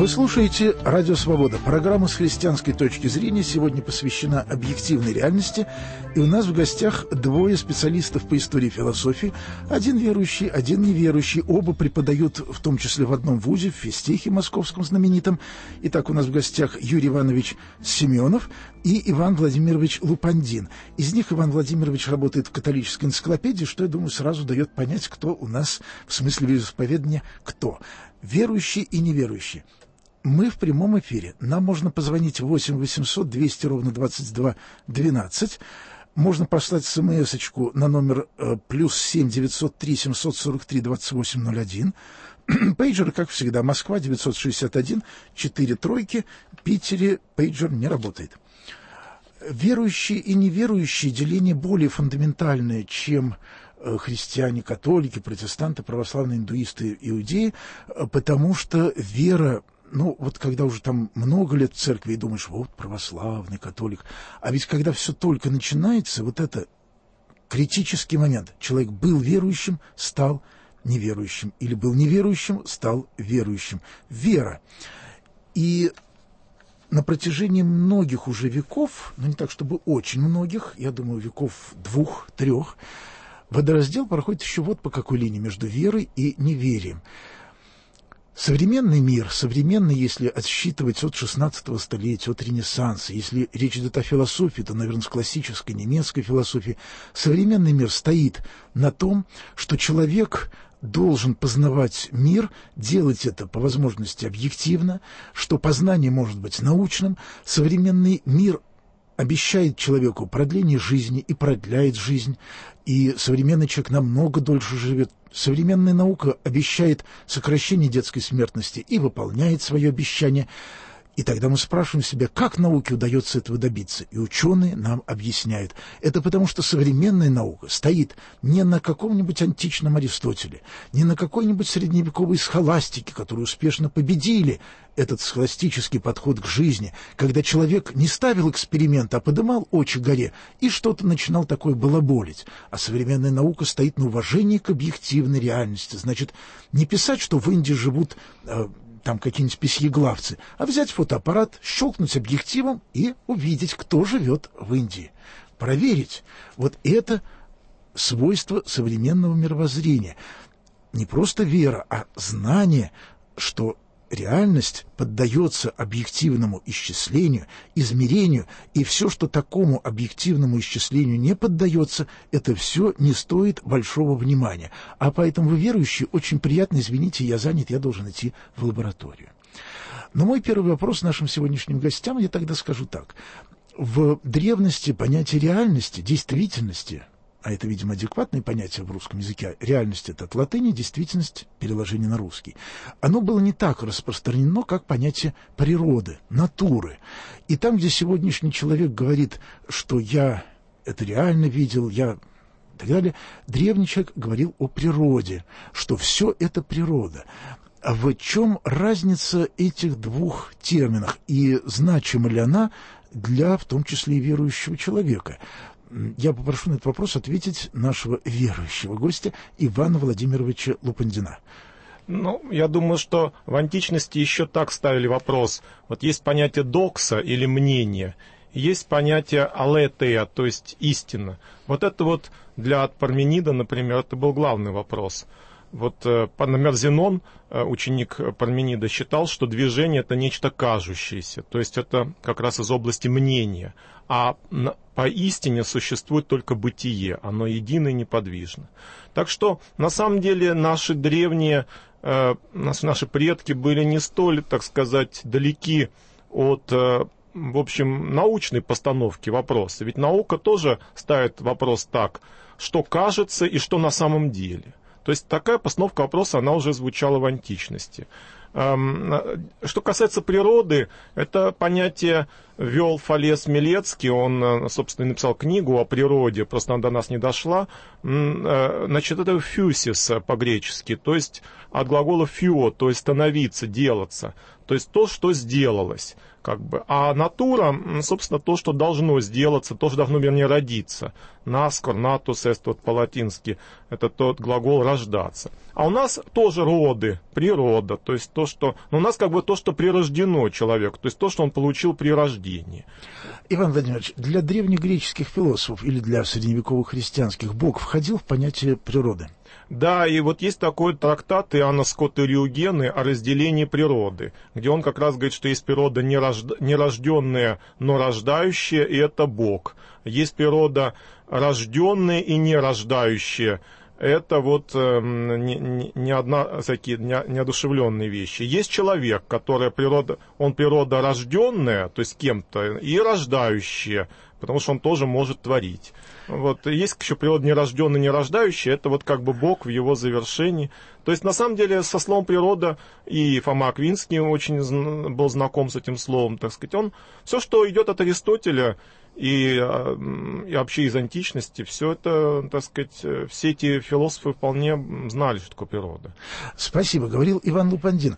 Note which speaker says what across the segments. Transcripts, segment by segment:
Speaker 1: Вы слушаете «Радио Свобода». Программа с христианской точки зрения сегодня посвящена объективной реальности. И у нас в гостях двое специалистов по истории и философии. Один верующий, один неверующий. Оба преподают, в том числе в одном вузе, в физтехе московском знаменитом. Итак, у нас в гостях Юрий Иванович Семенов и Иван Владимирович Лупандин. Из них Иван Владимирович работает в католической энциклопедии, что, я думаю, сразу дает понять, кто у нас в смысле вероисповедания кто. Верующий и неверующий. Мы в прямом эфире. Нам можно позвонить 8 800 200 ровно 22 12. Можно послать смс-очку на номер +7 903 743 2801. Пейджер, как всегда, Москва 961 4 тройки. В Питере пейджер не работает. Верующие и неверующие деление более фундаментальное, чем христиане, католики, протестанты, православные, индуисты, иудеи, потому что вера, вот когда уже там много лет в церкви, и думаешь, вот православный, католик, а ведь когда все только начинается, вот это критический момент. Человек был верующим, стал неверующим, или был неверующим, стал верующим. Вера. И на протяжении многих уже веков, не так чтобы очень многих, я думаю, веков 2-3, водораздел проходит еще вот по какой линии между верой и неверием. Современный мир, современный, если отсчитывать от 16 столетия, от Ренессанса, если речь идет о философии, то, наверное, с классической немецкой философии, современный мир стоит на том, что человек должен познавать мир, делать это по возможности объективно, что познание может быть научным. Современный мир обещает человеку продление жизни и продляет жизнь, и современный человек намного дольше живет. Современная наука обещает сокращение детской смертности и выполняет свое обещание. И тогда мы спрашиваем себя, как науке удается этого добиться? И ученые нам объясняют. Это потому, что современная наука стоит не на каком-нибудь античном Аристотеле, не на какой-нибудь средневековой схоластике, которые успешно победили этот схоластический подход к жизни, когда человек не ставил эксперимент, а подымал очи горе и что-то начинал такое балаболить. А современная наука стоит на уважении к объективной реальности. Значит, не писать, что в Индии живут там какие-нибудь письеглавцы, а взять фотоаппарат, щелкнуть объективом и увидеть, кто живет в Индии. Проверить. Вот это свойство современного мировоззрения. Не просто вера, а знание, что реальность поддается объективному исчислению, измерению, и все, что такому объективному исчислению не поддается, это все не стоит большого внимания. А поэтому вы верующие, очень приятно, извините, я занят, я должен идти в лабораторию. Но мой первый вопрос нашим сегодняшним гостям, я тогда скажу так. В древности понятие реальности, действительности, а это, видимо, адекватное понятие в русском языке, реальность — это от латыни, действительность — переложение на русский. Оно было не так распространено, как понятие природы, натуры. И там, где сегодняшний человек говорит, что я это реально видел, я и так далее, древний человек говорил о природе, что все это природа. А в чем разница этих двух терминов и значима ли она для, в том числе, и верующего человека? Я попрошу на этот вопрос ответить нашего верующего гостя Ивана Владимировича Лупандина.
Speaker 2: Я думаю, что в античности еще так ставили вопрос. Вот есть понятие докса или мнение, есть понятие алетея, то есть истина. Вот это вот для Парменида, например, это был главный вопрос. Вот, например, Зенон, ученик Парменида, считал, что движение — это нечто кажущееся, то есть это как раз из области мнения, а поистине существует только бытие, оно едино и неподвижно. Так что, на самом деле, наши древние, наши предки были не столь, так сказать, далеки от, в общем, научной постановки вопроса. Ведь наука тоже ставит вопрос так, что кажется и что на самом деле. То есть такая постановка вопроса, она уже звучала в античности. Что касается природы, это понятие ввел Фалес Милецкий, он, собственно, написал книгу о природе, просто она до нас не дошла. Значит, это фюсис по-гречески, то есть от глагола фюо, то есть становиться, делаться. то есть то, что сделалось. А натура, собственно, то, что должно сделаться, то, что должно, вернее, родиться. Nascor, natus est, по-латински, это тот глагол «рождаться». А у нас тоже роды, природа, то есть то, что... Но у нас то, что прирождено человеку, то есть то, что он получил при рождении.
Speaker 1: Иван Владимирович, для древнегреческих философов или для средневековых христианских Бог входил в понятие природы?
Speaker 2: Да, и есть такой трактат Иоанна Скотта Риогены о разделении природы, где он как раз говорит, что есть природа нерожденная, но рождающая, и это Бог. Есть природа рожденная и нерождающая. Это неодушевленные вещи. Есть человек, который природа рожденная, то есть кем-то, и рождающая, потому что он тоже может творить. Есть еще природа нерожденная, нерождающая, это Бог в его завершении. То есть, на самом деле, со словом «природа» и Фома Аквинский очень был знаком с этим словом, все, что идет от Аристотеля, и вообще из античности, все это, все эти философы вполне знали, что такое природа.
Speaker 1: Спасибо, говорил Иван Лупандин.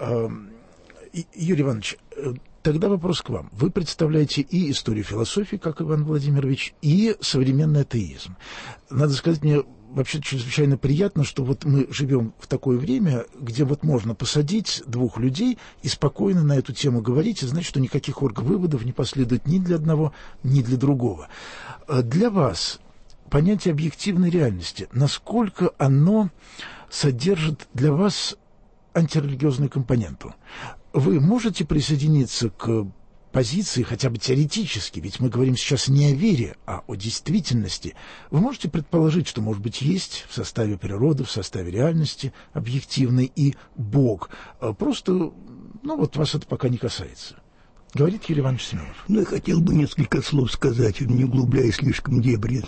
Speaker 1: Юрий Иванович, тогда вопрос к вам. Вы представляете и историю философии, как Иван Владимирович, и современный атеизм. Надо сказать, мне вообще чрезвычайно приятно, что мы живем в такое время, где можно посадить двух людей и спокойно на эту тему говорить, и знать, что никаких орг-выводов не последует ни для одного, ни для другого. Для вас понятие объективной реальности, насколько оно содержит для вас антирелигиозную компоненту? Вы можете присоединиться к позиции, хотя бы теоретически, ведь мы говорим сейчас не о вере, а о действительности. Вы можете предположить, что, может быть, есть в составе природы, в составе реальности объективный и Бог. Просто, вас это пока не касается. Говорит Юрий Иванович Семенов.
Speaker 3: Я хотел бы несколько слов сказать, не углубляясь слишком дебри,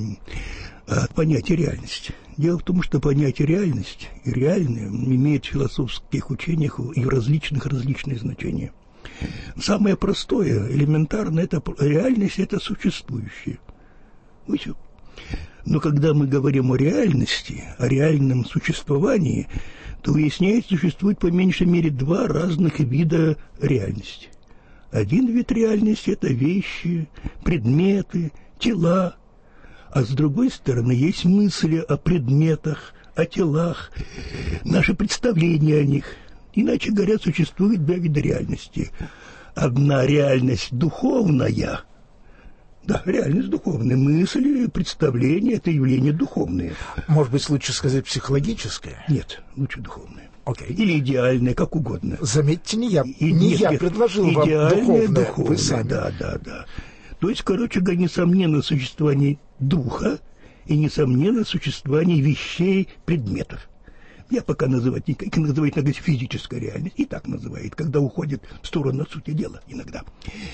Speaker 3: о понятии реальности. Дело в том, что понятие реальность и реальное имеет в философских учениях и различные значения. Самое простое, элементарное, это реальность, это существующее. Все. Но когда мы говорим о реальности, о реальном существовании, то выясняется, существует по меньшей мере два разных вида реальности. Один вид реальности – это вещи, предметы, тела. А с другой стороны, есть мысли о предметах, о телах, наши представления о них. Иначе говоря, существует два вида реальности. Одна реальность духовная, реальность духовная, мысли, представления – это явления духовные.
Speaker 1: Может быть, лучше сказать психологическое?
Speaker 3: Нет, лучше духовное.
Speaker 1: Okay.
Speaker 3: Или идеальное, как угодно.
Speaker 1: Заметьте, не я предложил вам духовное, вы сами.
Speaker 3: Да. То есть, говоря, несомненно существование духа и несомненно существование вещей, предметов. Я пока называть иногда физическая реальность, и так называет, когда уходит в сторону сути дела иногда.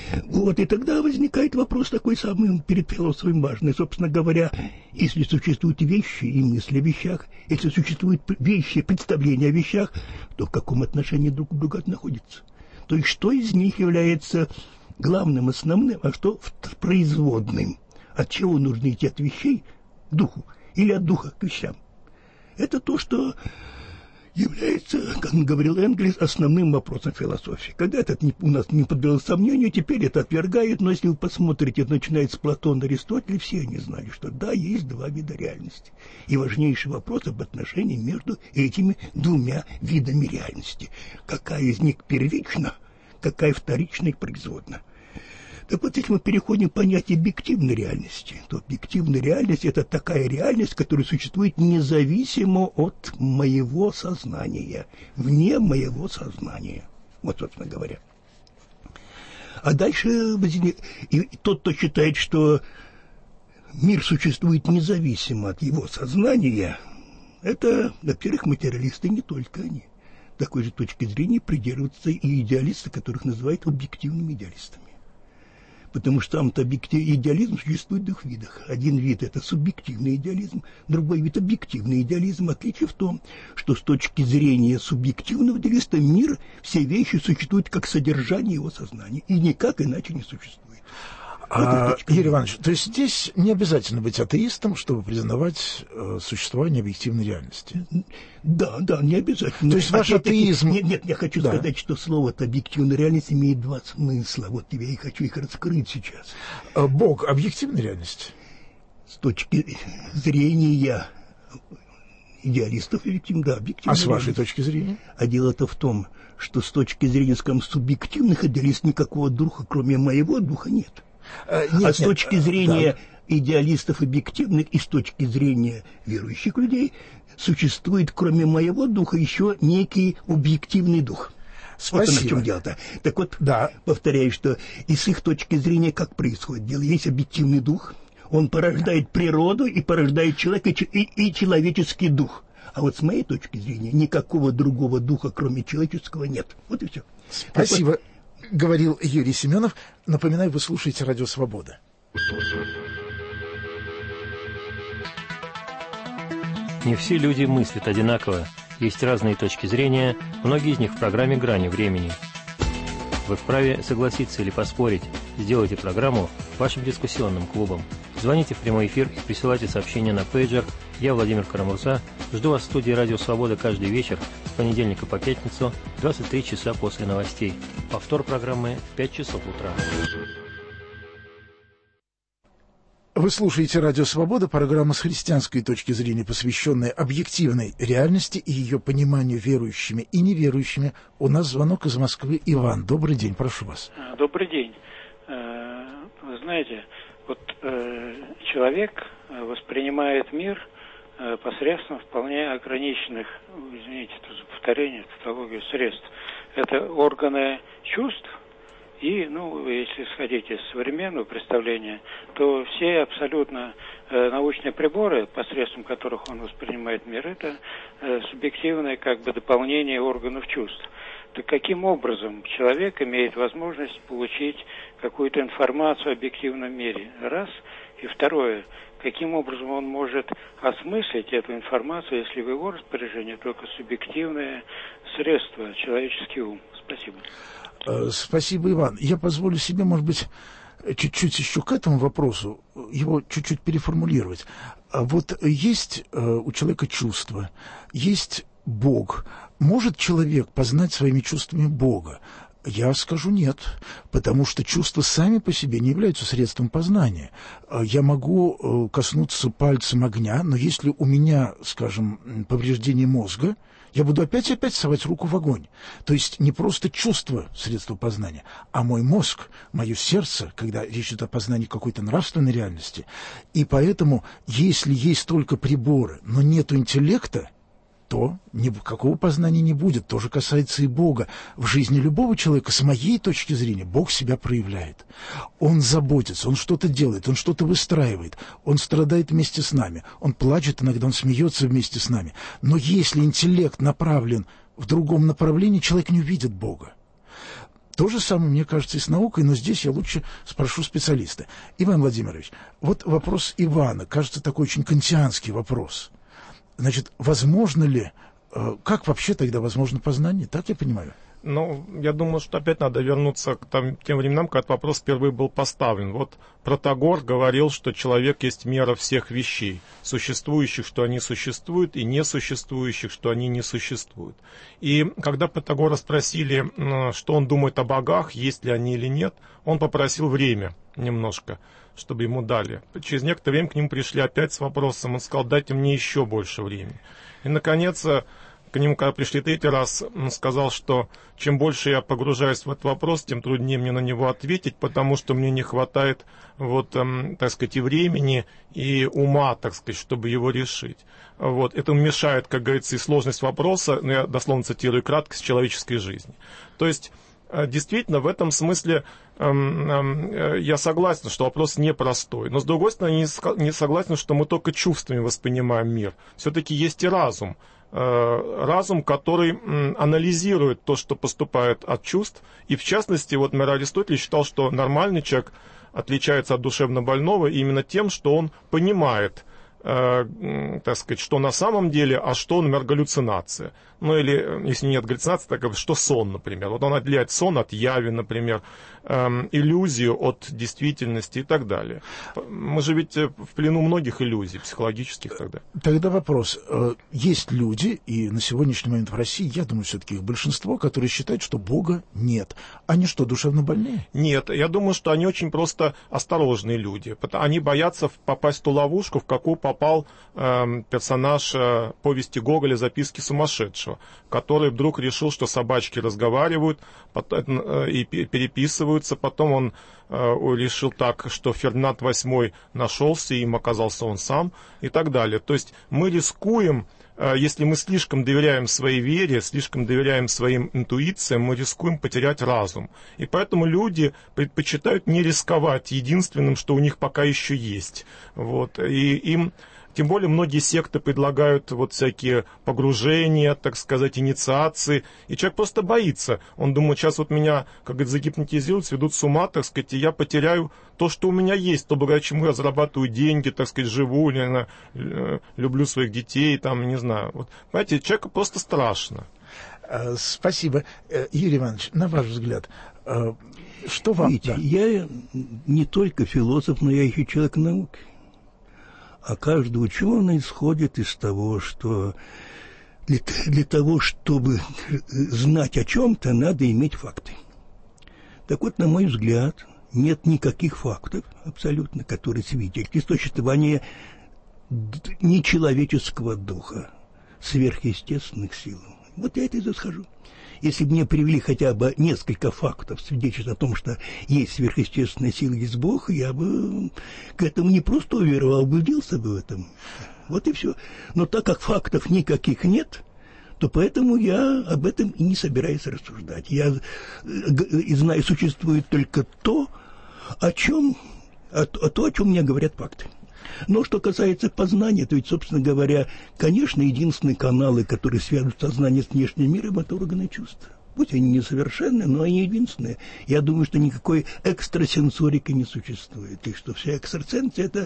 Speaker 3: И тогда возникает вопрос такой самый перед философом важный. Собственно говоря, если существуют вещи и мысли о вещах, если существуют вещи, представления о вещах, то в каком отношении друг к другу находятся? То есть, что из них является главным, основным, а что производным? От чего нужно идти, от вещей к духу или от духа к вещам? Это то, что является, как говорил Энгельс, основным вопросом философии. Когда это у нас не поддалось сомнению, теперь это отвергают, но если вы посмотрите, начиная с Платона, Аристотеля, все они знали, что да, есть два вида реальности. И важнейший вопрос об отношении между этими двумя видами реальности. Какая из них первична, какая вторична и производна. Так если мы переходим к понятию объективной реальности, то объективная реальность – это такая реальность, которая существует независимо от моего сознания, вне моего сознания. Собственно говоря. А дальше и тот, кто считает, что мир существует независимо от его сознания, это, во-первых, материалисты, не только они. Такой же точки зрения придерживаются и идеалисты, которых называют объективными идеалистами. Потому что сам-то идеализм существует в двух видах. Один вид – это субъективный идеализм, другой вид – объективный идеализм. Отличие в том, что с точки зрения субъективного идеалиста мир, все вещи существуют как содержание его сознания, и никак иначе не существует.
Speaker 1: Юрий Иванович, то есть здесь не обязательно быть атеистом, чтобы признавать существование объективной реальности?
Speaker 3: Да, не обязательно.
Speaker 1: То есть ваш атеизм...
Speaker 3: Нет, я хочу сказать, что слово «объективная реальность» имеет два смысла. Вот я и хочу их раскрыть сейчас.
Speaker 1: Бог — объективная реальность?
Speaker 3: С точки зрения идеалистов, да, объективная.
Speaker 1: А с вашей точки зрения?
Speaker 3: А дело-то в том, что с точки зрения, скажем, субъективных идеалистов никакого духа, кроме моего духа, нет. С точки зрения идеалистов объективных и с точки зрения верующих людей существует, кроме моего духа, еще некий объективный дух.
Speaker 1: Спасибо.
Speaker 3: Вот в чем дело-то. Так вот, повторяю, что и с их точки зрения как происходит дело. Есть объективный дух, он порождает природу и порождает человека и человеческий дух. А вот с моей точки зрения никакого другого духа, кроме человеческого, нет. Вот и все.
Speaker 1: Спасибо, говорил Юрий Семенов. Напоминаю, вы слушаете «Радио Свобода».
Speaker 4: Не все люди мыслят одинаково. Есть разные точки зрения, многие из них в программе «Грани времени». Вы вправе согласиться или поспорить. Сделайте программу вашим дискуссионным клубом. Звоните в прямой эфир и присылайте сообщения на пейджер. Я, Владимир Карамурза, жду вас в студии «Радио Свобода» каждый вечер с понедельника по пятницу, 23 часа после новостей. Повтор программы в 5 часов утра.
Speaker 1: Вы слушаете «Радио Свобода», программа с христианской точки зрения, посвященная объективной реальности и ее пониманию верующими и неверующими. У нас звонок из Москвы. Иван, добрый день, прошу вас.
Speaker 5: Добрый день. Вы знаете, вот человек воспринимает мир посредством вполне ограниченных, извините за повторение, тавтологию, средств. Это органы чувств. И, если исходить из современного представления, то все абсолютно научные приборы, посредством которых он воспринимает мир, это субъективное дополнение органов чувств. Так каким образом человек имеет возможность получить какую-то информацию о объективном мире? Раз. И второе. Каким образом он может осмыслить эту информацию, если в его распоряжении только субъективное средство, человеческий ум? Спасибо.
Speaker 1: Спасибо, Иван. Я позволю себе, может быть, чуть-чуть еще к этому вопросу, его чуть-чуть переформулировать. Вот есть у человека чувства, есть Бог. Может человек познать своими чувствами Бога? Я скажу нет, потому что чувства сами по себе не являются средством познания. Я могу коснуться пальцем огня, но если у меня, скажем, повреждение мозга, я буду опять совать руку в огонь. То есть не просто чувство средство познания, а мой мозг, мое сердце, когда речь идет о познании какой-то нравственной реальности. И поэтому, если есть только приборы, но нету интеллекта, то никакого познания не будет. То же касается и Бога. В жизни любого человека, с моей точки зрения, Бог себя проявляет. Он заботится, Он что-то делает, Он что-то выстраивает, Он страдает вместе с нами, Он плачет иногда, Он смеется вместе с нами. Но если интеллект направлен в другом направлении, человек не увидит Бога. То же самое, мне кажется, и с наукой, но здесь я лучше спрошу специалиста. Иван Владимирович, вот вопрос Ивана, кажется, такой очень кантианский вопрос. Значит, возможно ли, как вообще тогда возможно познание, так я понимаю?
Speaker 2: Я думаю, что опять надо вернуться к тем временам, когда вопрос впервые был поставлен. Вот Протагор говорил, что человек есть мера всех вещей, существующих, что они существуют, и несуществующих, что они не существуют. И когда Протагора спросили, что он думает о богах, есть ли они или нет, он попросил время немножко, чтобы ему дали. Через некоторое время к нему пришли опять с вопросом, он сказал, дайте мне еще больше времени. И, наконец, к нему, когда пришли третий раз, он сказал, что чем больше я погружаюсь в этот вопрос, тем труднее мне на него ответить, потому что мне не хватает, и времени, и ума, чтобы его решить. Это мешает, как говорится, и сложность вопроса, я дословно цитирую, краткость человеческой жизни. То есть, действительно, в этом смысле я согласен, что вопрос непростой. Но, с другой стороны, не согласен, что мы только чувствами воспринимаем мир. Все-таки есть и разум. Разум, который анализирует то, что поступает от чувств. И, в частности, мэр Аристотель считал, что нормальный человек отличается от душевно больного именно тем, что он понимает так сказать, что на самом деле, а что, например, галлюцинация. Ну, или, если нет галлюцинации, так что сон, например. Вот он отделяет сон от яви, например, иллюзию от действительности и так далее. Мы же ведь в плену многих иллюзий психологических тогда.
Speaker 1: Тогда вопрос. Есть люди, и на сегодняшний момент в России, я думаю, все-таки их большинство, которые считают, что Бога нет. Они что, душевно больные?
Speaker 2: Нет, я думаю, что они очень просто осторожные люди. Они боятся попасть в ту ловушку, в какую попал персонаж повести Гоголя «Записки сумасшедшего», который вдруг решил, что собачки разговаривают и переписываются. Потом он решил так, что Фердинанд VIII нашелся, и им оказался он сам, и так далее. То есть мы рискуем, если мы слишком доверяем своей вере, слишком доверяем своим интуициям, мы рискуем потерять разум. И поэтому люди предпочитают не рисковать единственным, что у них пока еще есть. Вот. И им... Тем более многие секты предлагают вот всякие погружения, так сказать, инициации. И человек просто боится. Он думает, сейчас вот меня, как говорится, загипнотизируют, сведут с ума, так сказать, и я потеряю то, что у меня есть, то, благодаря чему я зарабатываю деньги, так сказать, живу, люблю своих детей, там, не знаю. Вот, понимаете, человеку просто страшно.
Speaker 1: Спасибо. Юрий Иванович, на ваш взгляд, что вам...
Speaker 3: Видите, я не только философ, но я еще человек науки. А каждый ученый исходит из того, что для того, чтобы знать о чем-то, надо иметь факты. Так вот, на мой взгляд, нет никаких фактов абсолютно, которые свидетельствуют существование нечеловеческого духа, сверхъестественных сил. Вот я это и засхожу. Если бы мне привели хотя бы несколько фактов, свидетельствующих о том, что есть сверхъестественная сила, есть Бог, я бы к этому не просто уверовал, а убедился бы в этом. Вот и все. Но так как фактов никаких нет, то поэтому я об этом и не собираюсь рассуждать. Я знаю, существует только то, о чем мне говорят факты. Но что касается познания, то ведь, собственно говоря, конечно, единственные каналы, которые связывают сознание с внешним миром, это органы чувств. Пусть они несовершенны, но они единственные. Я думаю, что никакой экстрасенсорики не существует. И что вся экстрасенсия – это,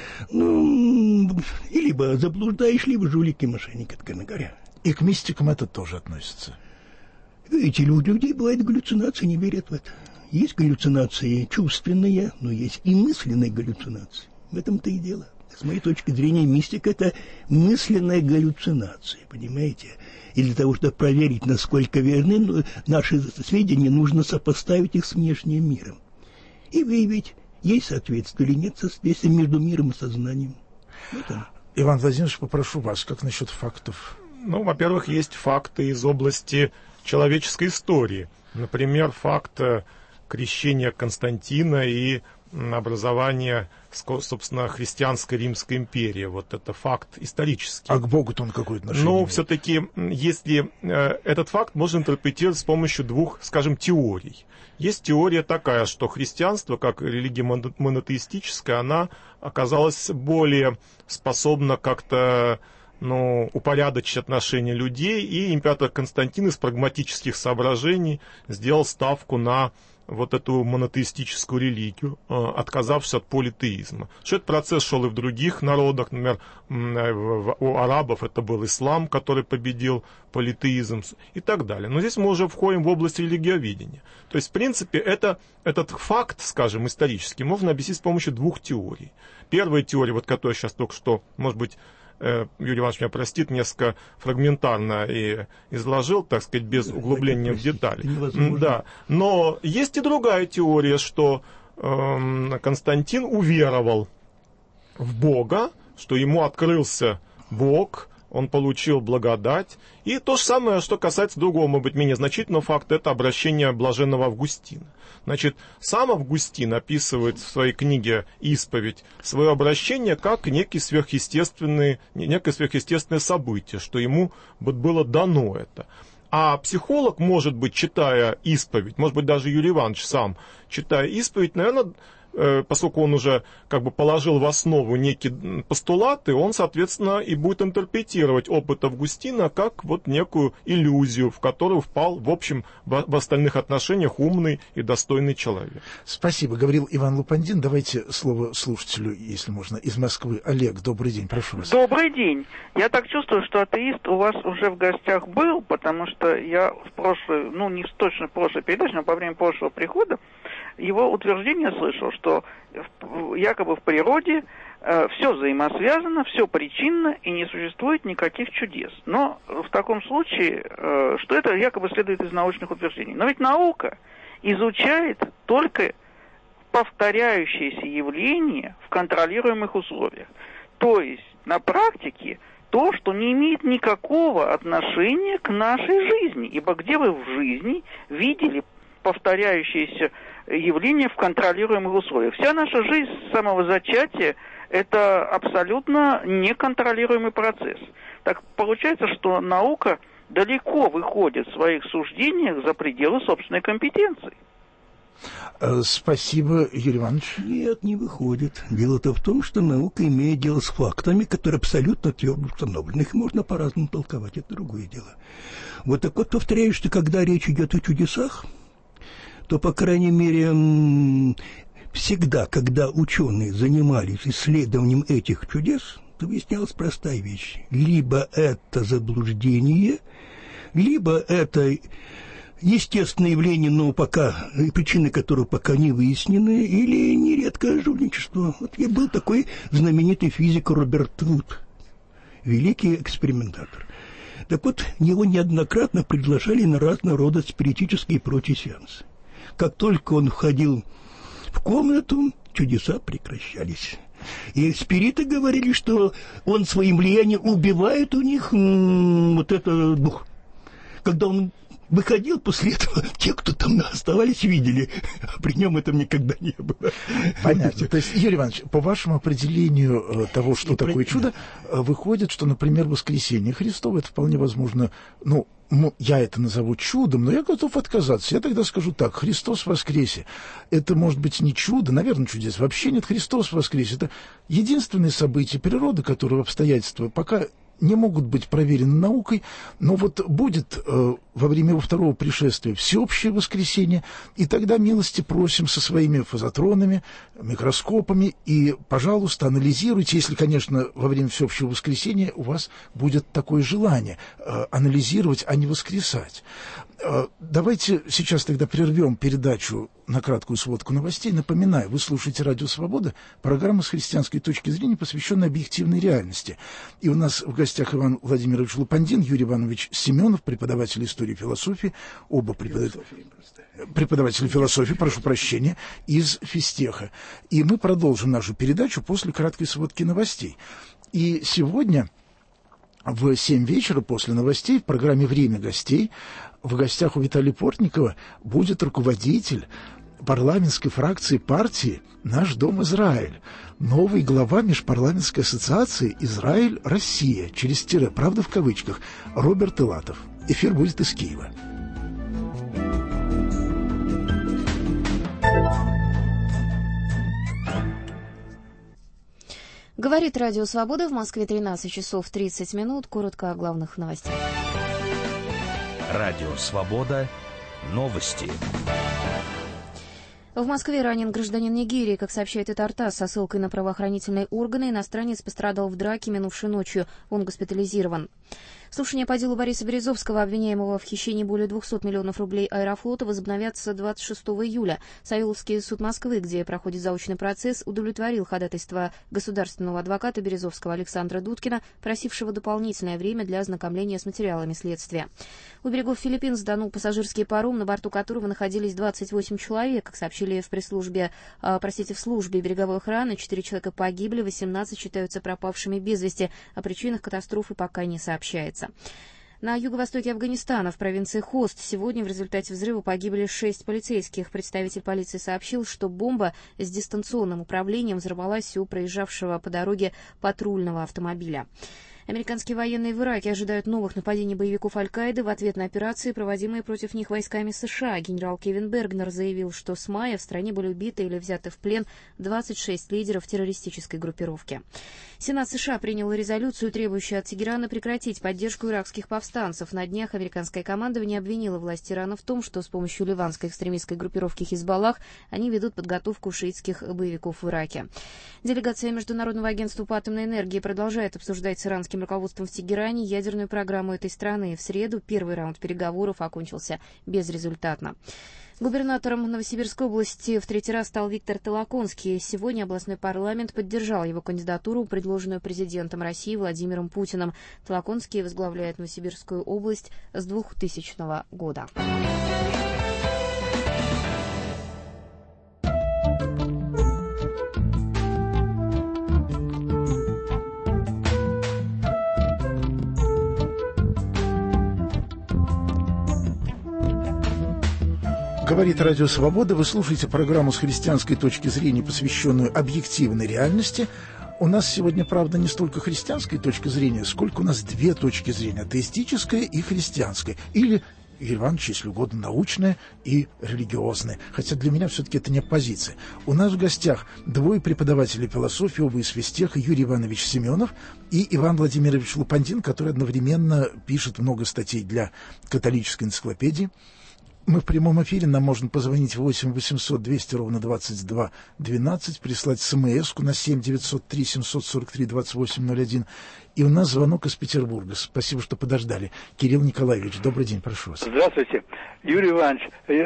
Speaker 3: и либо заблуждаешь, либо жулик и мошенник, откровенно говоря.
Speaker 1: И к мистикам это тоже относится.
Speaker 3: Видите, у людей бывают галлюцинации, не верят в это. Есть галлюцинации чувственные, но есть и мысленные галлюцинации. В этом-то и дело. С моей точки зрения, мистика – это мысленная галлюцинация, понимаете? И для того, чтобы проверить, насколько верны наши сведения, нужно сопоставить их с внешним миром. И выявить, есть соответствие или нет соответствия между миром и сознанием. Вот оно.
Speaker 1: Иван Владимирович, попрошу вас, как насчет фактов?
Speaker 2: Ну, во-первых, есть факты из области человеческой истории. Например, факт крещения Константина и образования, собственно, христианской Римской империи. Вот это факт исторический.
Speaker 1: А к Богу-то он какое отношение
Speaker 2: Но
Speaker 1: имеет?
Speaker 2: все-таки, если этот факт можно интерпретировать с помощью двух, скажем, теорий. Есть теория такая, что христианство, как религия монотеистическая, она оказалась более способна как-то упорядочить отношения людей, и император Константин из прагматических соображений сделал ставку на вот эту монотеистическую религию, отказавшись от политеизма. Что этот процесс шел и в других народах, например, у арабов это был ислам, который победил политеизм и так далее. Но здесь мы уже входим в область религиоведения. То есть, в принципе, этот факт, скажем, исторический, можно объяснить с помощью двух теорий. Первая теория, вот которая сейчас только что, может быть, Юрий Иванович меня простит, несколько фрагментарно и изложил, так сказать, без углубления в детали. Да. Но есть и другая теория, что Константин уверовал в Бога, что ему открылся Бог, он получил благодать. И то же самое, что касается другого, может быть, менее значительного факта, это обращение блаженного Августина. Значит, сам Августин описывает в своей книге «Исповедь» свое обращение как некое сверхъестественное событие, что ему было дано это. А психолог, может быть, читая исповедь, может быть, даже Юрий Иванович сам, читая исповедь, наверное, поскольку он уже как бы положил в основу некие постулаты, он, соответственно, и будет интерпретировать опыт Августина как вот некую иллюзию, в которую впал, в общем, в остальных отношениях умный и достойный человек.
Speaker 1: Спасибо, говорил Иван Лупандин. Давайте слово слушателю, если можно, из Москвы. Олег, добрый день, прошу вас.
Speaker 6: Добрый день. Я так чувствую, что атеист у вас уже в гостях был, потому что я в прошлой, не точно в прошлой передаче, но во время прошлого прихода его утверждение слышал, что якобы в природе все взаимосвязано, все причинно и не существует никаких чудес. Но в таком случае, что это якобы следует из научных утверждений. Но ведь наука изучает только повторяющиеся явления в контролируемых условиях. То есть на практике то, что не имеет никакого отношения к нашей жизни. Ибо где вы в жизни видели повторяющиеся явления в контролируемых условиях? Вся наша жизнь с самого зачатия – это абсолютно неконтролируемый процесс. Так получается, что наука далеко выходит в своих суждениях за пределы собственной компетенции.
Speaker 1: Спасибо, Юрий Иванович.
Speaker 3: Нет, не выходит. Дело-то в том, что наука имеет дело с фактами, которые абсолютно твердо установлены. Их можно по-разному толковать, это другое дело. Вот так вот повторяю, что когда речь идет о чудесах, то, по крайней мере, всегда, когда ученые занимались исследованием этих чудес, то выяснялась простая вещь. Либо это заблуждение, либо это естественное явление, но пока причины которого пока не выяснены, или нередко жульничество. Вот я был такой знаменитый физик Роберт Вуд, великий экспериментатор. Так вот, его неоднократно приглашали на разного рода спиритические и прочие сеансы. Как только он входил в комнату, чудеса прекращались. И спириты говорили, что он своим влиянием убивает у них вот это дух. Когда он выходил после этого, те, кто там оставались, видели. А при нем этого никогда не было.
Speaker 1: Понятно. То есть, Юрий Иванович, по вашему определению того, что такое чудо, выходит, что, например, воскресение Христово, это вполне возможно, я это назову чудом, но я готов отказаться. Я тогда скажу так: Христос воскресе. Это может быть не чудо, наверное, чудес вообще нет. Христос воскресе. Это единственное событие природы, которого обстоятельства пока не могут быть проверены наукой, но вот будет во время его второго пришествия всеобщее воскресение, и тогда милости просим со своими фазотронами, микроскопами, и, пожалуйста, анализируйте, если, конечно, во время всеобщего воскресения у вас будет такое желание анализировать, а не воскресать. Давайте сейчас тогда прервем передачу на краткую сводку новостей. Напоминаю, вы слушаете «Радио Свобода», программа с христианской точки зрения, посвященная объективной реальности. И у нас в гостях Иван Владимирович Лупандин, Юрий Иванович Семенов, преподаватель истории и философии, оба преподаватели философии, прошу прощения, из физтеха. И мы продолжим нашу передачу после краткой сводки новостей. И сегодня в 7 вечера после новостей в программе «Время гостей» в гостях у Виталия Портникова будет руководитель парламентской фракции партии «Наш дом Израиль», новый глава межпарламентской ассоциации «Израиль-Россия», через тире, правда в кавычках, Роберт Илатов. Эфир будет из Киева.
Speaker 7: Говорит Радио Свобода, в Москве 13 часов 30 минут. Коротко о главных новостях.
Speaker 8: Радио Свобода. Новости.
Speaker 7: В Москве ранен гражданин Нигерии. Как сообщает ТАРТАСС, со ссылкой на правоохранительные органы, иностранец пострадал в драке минувшей ночью. Он госпитализирован. Слушания по делу Бориса Березовского, обвиняемого в хищении более 200 миллионов рублей Аэрофлота, возобновятся 26 июля. Савеловский суд Москвы, где проходит заочный процесс, удовлетворил ходатайство государственного адвоката Березовского Александра Дудкина, просившего дополнительное время для ознакомления с материалами следствия. У берегов Филиппин сданул пассажирский паром, на борту которого находились 28 человек. Как сообщили в службе береговой охраны, 4 человека погибли, 18 считаются пропавшими без вести. О причинах катастрофы пока не сообщается. На юго-востоке Афганистана, в провинции Хост, сегодня в результате взрыва погибли 6 полицейских. Представитель полиции сообщил, что бомба с дистанционным управлением взорвалась у проезжавшего по дороге патрульного автомобиля. Американские военные в Ираке ожидают новых нападений боевиков Аль-Каиды в ответ на операции, проводимые против них войсками США. Генерал Кевин Бергнер заявил, что с мая в стране были убиты или взяты в плен 26 лидеров террористической группировки. Сенат США принял резолюцию, требующую от Тегерана прекратить поддержку иракских повстанцев. На днях американское командование обвинило власти Ирана в том, что с помощью ливанской экстремистской группировки «Хизбаллах» они ведут подготовку шиитских боевиков в Ираке. Делегация Международного агентства по атомной энергии продолжает обсуждать с иранским руководством в Тегеране ядерную программу этой страны. В среду первый раунд переговоров окончился безрезультатно. Губернатором Новосибирской области в третий раз стал Виктор Толоконский. Сегодня областной парламент поддержал его кандидатуру, предложенную президентом России Владимиром Путиным. Толоконский возглавляет Новосибирскую область с 2000 года.
Speaker 1: Говорит Радио Свобода. Вы слушаете программу с христианской точки зрения, посвященную объективной реальности. У нас сегодня, правда, не столько христианской точки зрения, сколько у нас две точки зрения: атеистическая и христианская. Или, Игорь Иванович, если угодно, научная и религиозная. Хотя для меня все-таки это не оппозиция. У нас в гостях двое преподавателей философии, оба из физтеха: Юрий Иванович Семенов и Иван Владимирович Лупандин, который одновременно пишет много статей для католической энциклопедии. Мы в прямом эфире, нам можно позвонить 8 800 200 ровно 22 12, прислать смс-ку на 7 903 743 2801. И у нас звонок из Петербурга. Спасибо, что подождали. Кирилл Николаевич, добрый день, прошу вас.
Speaker 9: Здравствуйте, Юрий Иванович.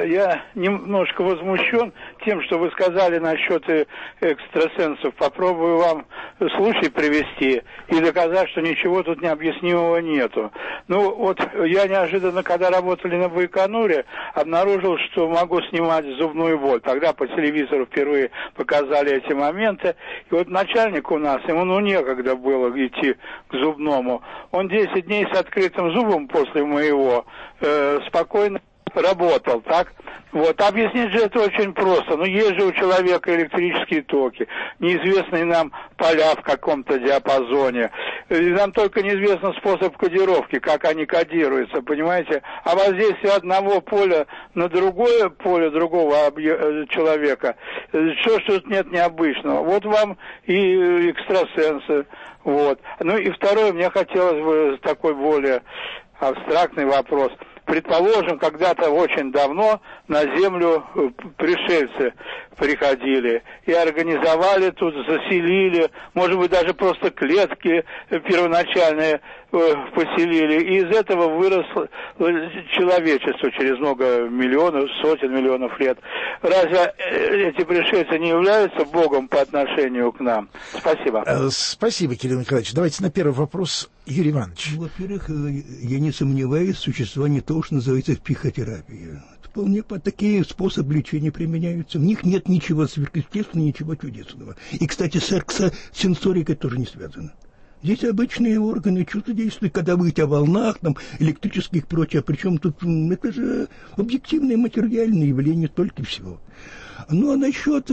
Speaker 9: Я немножко возмущен тем, что вы сказали насчет экстрасенсов. Попробую вам случай привести и доказать, что ничего тут необъяснимого нету. Ну, вот я неожиданно, когда работали на Байконуре, обнаружил, что могу снимать зубную боль. Тогда по телевизору впервые показали эти моменты. И вот начальник у нас, ему некогда было идти к зубному. Он 10 дней с открытым зубом после моего спокойно работал, так? Вот, объяснить же это очень просто. Ну, есть же у человека электрические токи, неизвестные нам поля в каком-то диапазоне. И нам только неизвестен способ кодировки, как они кодируются, понимаете? А воздействие одного поля на другое поле другого человека, что ж тут нет необычного? Вот вам и экстрасенсы. Вот. Ну и второе, мне хотелось бы такой более абстрактный вопрос. Предположим, когда-то очень давно на Землю пришельцы приходили и организовали тут, заселили, может быть, даже просто клетки первоначальные поселили. И из этого выросло человечество через много миллионов, сотен миллионов лет. Разве эти пришельцы не являются Богом по отношению к нам? Спасибо.
Speaker 1: Спасибо, Кирилл Николаевич. Давайте на первый вопрос, Юрий Иванович.
Speaker 3: Во-первых, я не сомневаюсь в существовании того, что называется психотерапия. Вполне такие способы лечения применяются. В них нет ничего сверхъестественного, ничего чудесного. И, кстати, с экстрасенсорикой тоже не связано. Здесь обычные органы чувства действуют, когда вы говорите о волнах, там, электрических и прочее. Причем тут это же объективное материальное явление только и всего. Ну, а насчет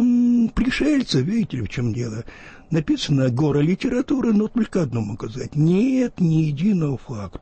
Speaker 3: пришельцев, видите ли, в чем дело? Написано гора литературы, но только одно могу сказать. Нет ни единого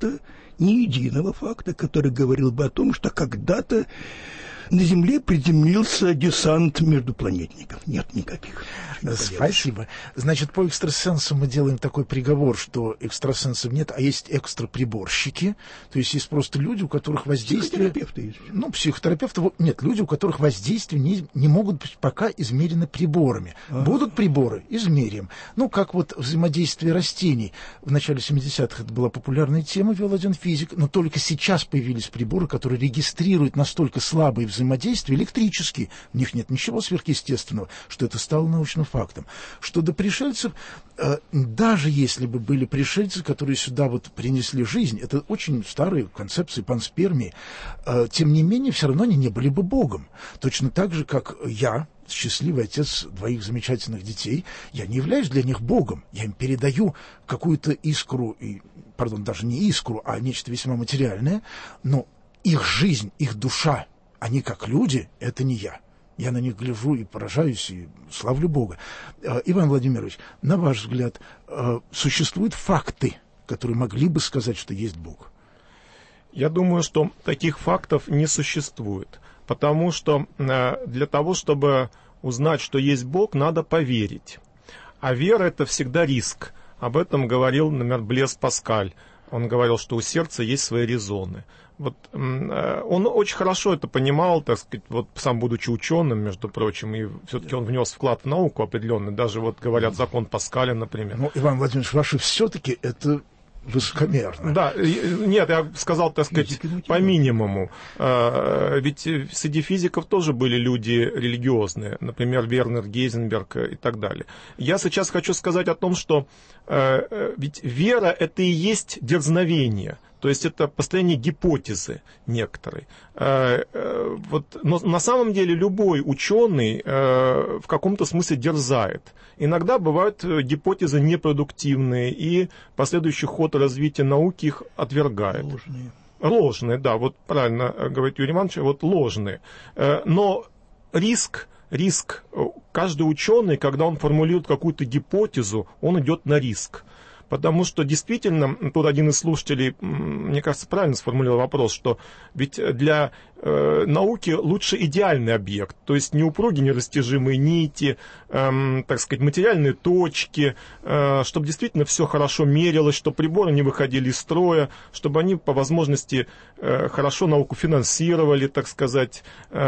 Speaker 3: факта, который говорил бы о том, что когда-то на Земле приземлился десант междупланетников. Нет никаких.
Speaker 1: Спасибо. Значит, по экстрасенсам мы делаем такой приговор, что экстрасенсов нет, а есть экстраприборщики. То есть есть просто люди, у которых воздействие...
Speaker 3: Психотерапевты есть.
Speaker 1: Ну, психотерапевты... Нет, люди, у которых воздействие не могут быть пока измерены приборами. Будут приборы, измерим. Ну, как вот взаимодействие растений. В начале 70-х это была популярная тема, вел один физик, но только сейчас появились приборы, которые регистрируют настолько слабые взаимодействия, электрические. В них нет ничего сверхъестественного, что это стало научным фактом. Что до пришельцев, даже если бы были пришельцы, которые сюда вот принесли жизнь, это очень старые концепции панспермии, тем не менее, все равно они не были бы Богом. Точно так же, как я, счастливый отец двоих замечательных детей, я не являюсь для них Богом. Я им передаю какую-то искру, даже не искру, а нечто весьма материальное, но их жизнь, их душа, они как люди, это не я. Я на них гляжу и поражаюсь, и славлю Бога. Иван Владимирович, на ваш взгляд, существуют факты, которые могли бы сказать, что есть Бог?
Speaker 2: Я думаю, что таких фактов не существует, потому что для того, чтобы узнать, что есть Бог, надо поверить. А вера — это всегда риск. Об этом говорил, например, Блез Паскаль. Он говорил, что у сердца есть свои резоны. Вот, он очень хорошо это понимал, так сказать, вот сам будучи ученым, между прочим, и все-таки он внес вклад в науку определенный. Даже вот говорят закон Паскаля, например.
Speaker 1: Ну, Иван Владимирович, ваши все-таки это высокомерно.
Speaker 2: Да, нет, я сказал, так сказать, по минимуму. Ведь среди физиков тоже были люди религиозные, например, Вернер Гейзенберг и так далее. Я сейчас хочу сказать о том, что ведь вера — это и есть дерзновение. То есть это построение гипотезы некоторой. Вот, но на самом деле любой ученый в каком-то смысле дерзает. Иногда бывают гипотезы непродуктивные, и последующий ход развития науки их отвергает. Ложные, да, вот правильно говорит Юрий Иванович, вот ложные. Но риск, каждый ученый, когда он формулирует какую-то гипотезу, он идет на риск. Потому что действительно, тут один из слушателей, мне кажется, правильно сформулировал вопрос, что ведь для науки лучше идеальный объект, то есть не упругие нерастяжимые нити, так сказать, материальные точки, чтобы действительно все хорошо мерилось, чтобы приборы не выходили из строя, чтобы они по возможности хорошо науку финансировали, так сказать.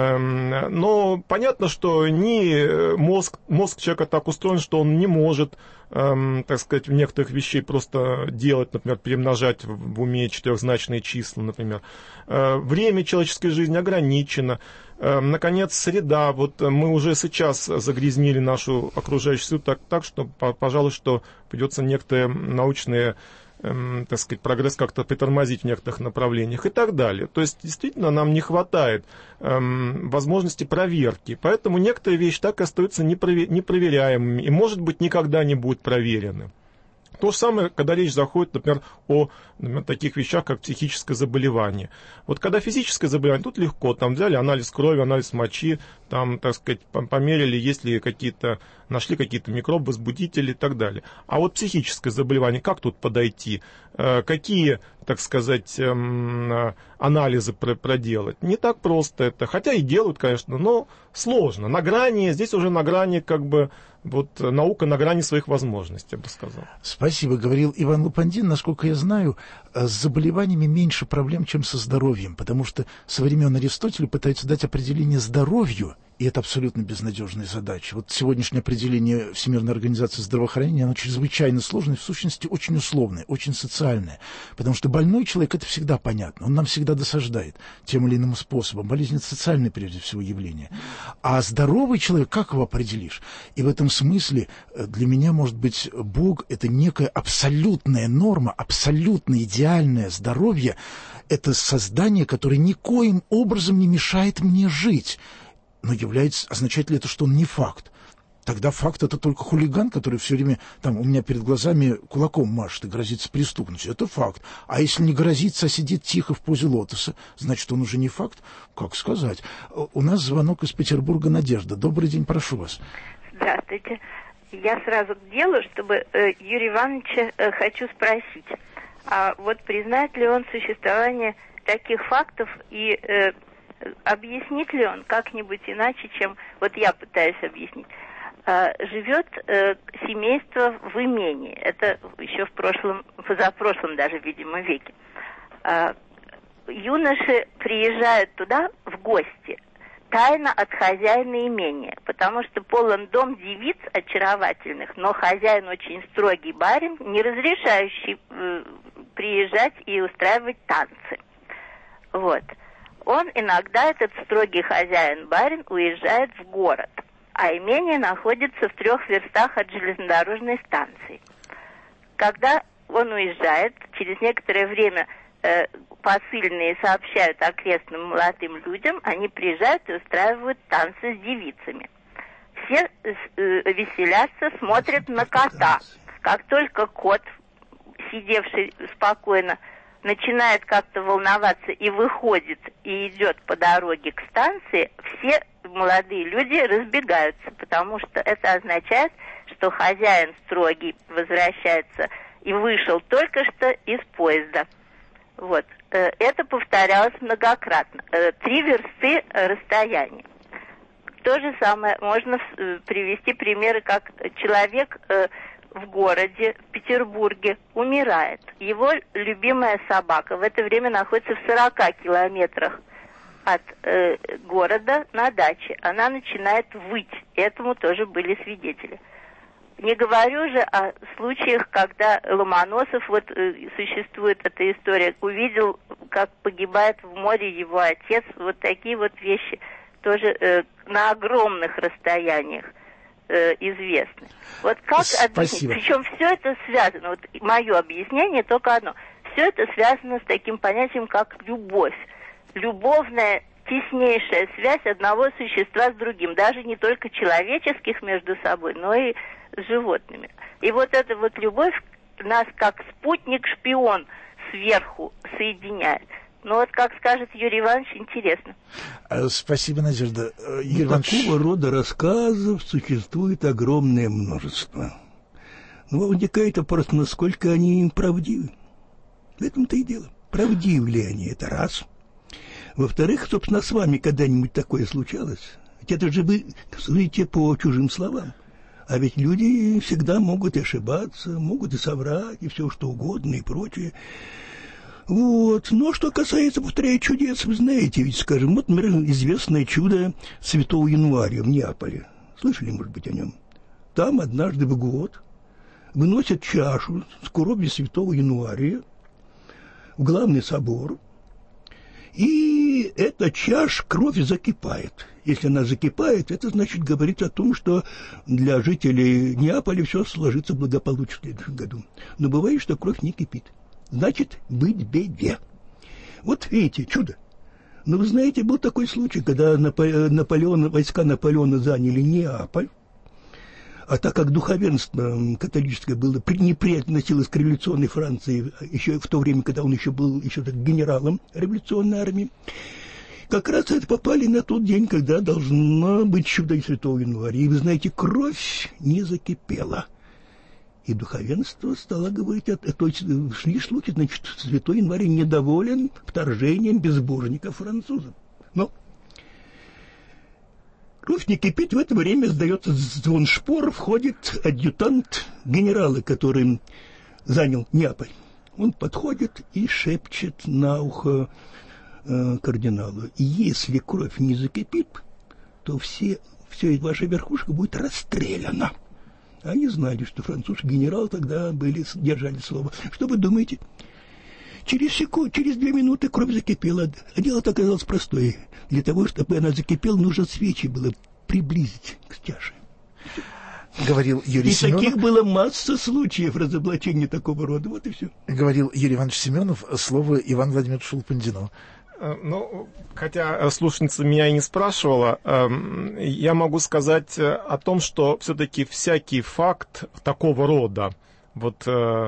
Speaker 2: Но понятно, что мозг человека так устроен, что он не может, так сказать, в некоторых вещей просто делать, например, перемножать в уме четырехзначные числа, например. Время человеческой жизни ограничено. Наконец, среда. Вот мы уже сейчас загрязнили нашу окружающую среду так, что, пожалуй, что придется некоторые научные, так сказать, прогресс как-то притормозить в некоторых направлениях и так далее. То есть, действительно, нам не хватает возможности проверки. Поэтому некоторые вещи так и остаются непроверяемыми и, может быть, никогда не будут проверены. То же самое, когда речь заходит, например, о таких вещах, как психическое заболевание. Вот когда физическое заболевание, тут легко. Там взяли анализ крови, анализ мочи, там, так сказать, померили, если нашли какие-то микробы, возбудители и так далее. А вот психическое заболевание, как тут подойти? Какие, так сказать, анализы проделать? Не так просто это. Хотя и делают, конечно, но сложно. На грани, здесь уже на грани, как бы, вот наука на грани своих возможностей, я бы сказал.
Speaker 1: Спасибо, говорил Иван Лупандин. Насколько я знаю, с заболеваниями меньше проблем, чем со здоровьем, потому что со времен Аристотеля пытаются дать определение здоровью, и это абсолютно безнадежная задача. Вот сегодняшнее определение Всемирной организации здравоохранения, оно чрезвычайно сложное, в сущности очень условное, очень социальное, потому что больной человек — это всегда понятно, он нам всегда досаждает тем или иным способом. Болезнь — это социальное, прежде всего, явление. А здоровый человек, как его определишь? И в этом смысле для меня, может быть, Бог — это некая абсолютная норма, абсолютно идеальное здоровье, это создание, которое никоим образом не мешает мне жить. Но означает ли это, что он не факт? Тогда факт — это только хулиган, который все время там у меня перед глазами кулаком машет и грозится преступностью. Это факт. А если не грозится, а сидит тихо в позе лотоса, значит, он уже не факт? Как сказать? У нас звонок из Петербурга. Надежда. Добрый день, прошу вас.
Speaker 10: Здравствуйте. Я сразу к делу, чтобы Юрия Ивановича хочу спросить. А вот признает ли он существование таких фактов и объяснит ли он как-нибудь иначе, чем вот я пытаюсь объяснить? Живет семейство в имении. Это еще в позапрошлом даже, видимо, веке. Юноши приезжают туда в гости, тайно от хозяина имения, потому что полон дом девиц очаровательных, но хозяин очень строгий барин, не разрешающий приезжать и устраивать танцы. Вот. Он иногда, этот строгий хозяин-барин, уезжает в город, а имение находится в 3 верстах от железнодорожной станции. Когда он уезжает, через некоторое время посыльные сообщают окрестным молодым людям, они приезжают и устраивают танцы с девицами. Все веселятся, смотрят на кота. Как только кот, сидевший спокойно, начинает как-то волноваться и выходит, и идет по дороге к станции, все молодые люди разбегаются, потому что это означает, что хозяин строгий возвращается и вышел только что из поезда. Вот. Это повторялось многократно. 3 версты расстояния. То же самое можно привести примеры, как человек в городе, в Петербурге, умирает. Его любимая собака в это время находится в 40 километрах от города на даче. Она начинает выть. Этому тоже были свидетели. Не говорю же о случаях, когда Ломоносов, вот существует эта история, увидел, как погибает в море его отец. Вот такие вот вещи тоже на огромных расстояниях известны. Вот как объяснить? Причем все это связано, вот мое объяснение только одно. Все это связано с таким понятием, как любовь. Любовная, теснейшая связь одного существа с другим, даже не только человеческих между собой, но и с животными. И вот эта вот любовь нас как спутник-шпион сверху соединяет. Ну вот, как скажет Юрий Иванович, интересно.
Speaker 1: Спасибо, Надежда. Юрий
Speaker 3: Иванович... Такого рода рассказов существует огромное множество. Но возникает вопрос, насколько они правдивы. В этом-то и дело. Правдивы ли они, это раз. Во-вторых, собственно, с вами когда-нибудь такое случалось? Ведь это же вы судите по чужим словам. А ведь люди всегда могут и ошибаться, могут и соврать, и все что угодно, и прочее. Вот. Но что касается, повторяю, чудес, вы знаете, ведь, скажем, вот, например, известное чудо Святого Януария в Неаполе. Слышали, может быть, о нем? Там однажды в год выносят чашу с кровью Святого Януария в главный собор, и эта чаша, кровь закипает. Если она закипает, это значит говорит о том, что для жителей Неаполя все сложится благополучно в следующем году. Но бывает, что кровь не кипит. Значит, быть беде. Вот видите, чудо. Но вы знаете, был такой случай, когда войска Наполеона заняли Неаполь, а так как духовенство католическое было неприятно носилось к революционной Франции еще в то время, когда он еще был генералом революционной армии, как раз это попали на тот день, когда должно быть чудо Святого Януаря. И вы знаете, кровь не закипела. И духовенство стало говорить, то есть шли слухи, значит, Святой Януарий недоволен вторжением безбожников французов. Но кровь не кипит, в это время сдается звон шпор, входит адъютант генерала, который занял Неаполь. Он подходит и шепчет на ухо кардиналу: если кровь не закипит, то вся ваша верхушка будет расстреляна. Они знали, что французский генерал тогда держали слово. Что вы думаете? Через 2 минуты кровь закипела. А дело-то оказалось простое. Для того, чтобы она закипела, нужно свечи было приблизить к чаше.
Speaker 1: Говорил Юрий Семенов.
Speaker 3: И таких было масса случаев разоблачения такого рода. Вот и все.
Speaker 1: Говорил Юрий Иванович Семенов. Слово Ивану Владимировичу Шелпандину.
Speaker 2: Ну, хотя слушательница меня и не спрашивала, я могу сказать о том, что все-таки всякий факт такого рода, вот